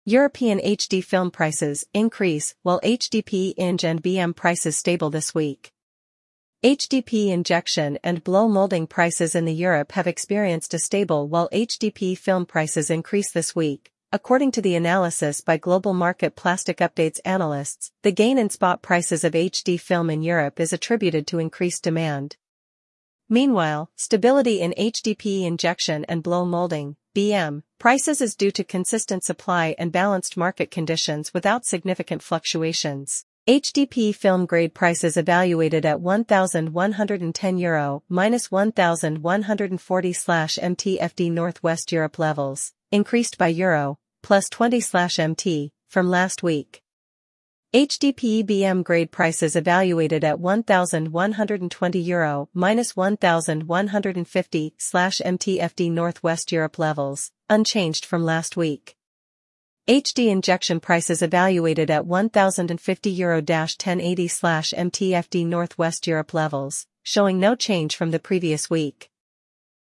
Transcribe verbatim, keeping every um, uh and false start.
European H D film prices increase while H D P inch and B M prices stable this week. H D P injection and blow molding prices in the Europe have experienced a stable while H D P film prices increase this week. According to the analysis by Global Market Plastic Updates analysts, the gain in spot prices of H D film in Europe is attributed to increased demand. Meanwhile, stability in H D P injection and blow molding (B M) prices is due to consistent supply and balanced market conditions without significant fluctuations. H D P film grade prices evaluated at one thousand one hundred ten euro minus one thousand one hundred forty slash M T F D Northwest Europe levels, increased by euro plus twenty slash M T from last week. H D P B M grade prices evaluated at one thousand one hundred twenty euro minus one thousand one hundred fifty slash M T F D Northwest Europe levels, unchanged from last week. H D injection prices evaluated at one thousand fifty euro ten eighty slash M T F D Northwest Europe levels, showing no change from the previous week.